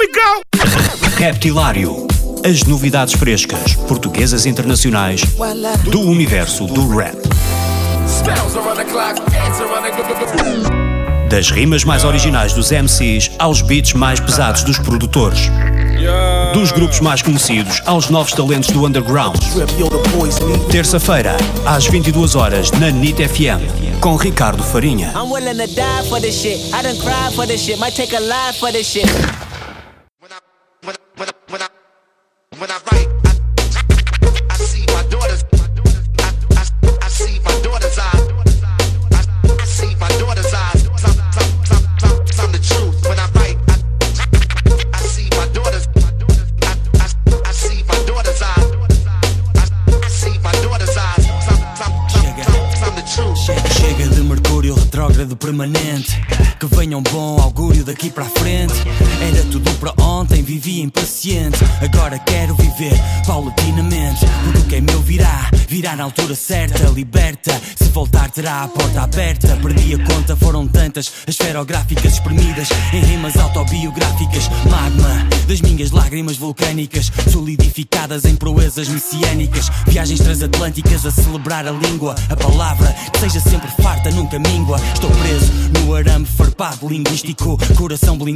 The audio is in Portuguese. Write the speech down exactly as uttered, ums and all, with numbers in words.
we go! Reptilário. As novidades frescas, portuguesas e internacionais, do universo do rap. Das rimas mais originais dos M Cs aos beats mais pesados dos produtores. Dos grupos mais conhecidos aos novos talentos do underground. Terça-feira, às vinte e duas horas, na N I T F M, com Ricardo Farinha. I'm willing to die for this shit. I done cried for this shit. Might take a life for this shit. When I, when I, when I, when I, when I write, I, I see my daughters. I, I, I see my daughter's eyes. I, I see my daughter's eyes. Some, some, some, some, some the truth. When I write, I, I see my daughter's. I, I, I see my daughter's eyes. I, I see my daughter's eyes. Some, some, some, some, some the truth. Chega, chega de Mercúrio retrógrado permanente. Que venha um bom augúrio daqui para a frente. Era tudo para ontem, vivia impaciente. Agora quero viver paulatinamente. Porque o que é meu virá, virá na altura certa. Liberta, se voltar terá a porta aberta. Perdi a conta, foram tantas as esferográficas espremidas em rimas autobiográficas. Magma das minhas lágrimas vulcânicas, solidificadas em proezas messiânicas. Viagens transatlânticas a celebrar a língua. A palavra que seja sempre farta, nunca míngua. Estou preso no arame farpado linguístico, coração blindado.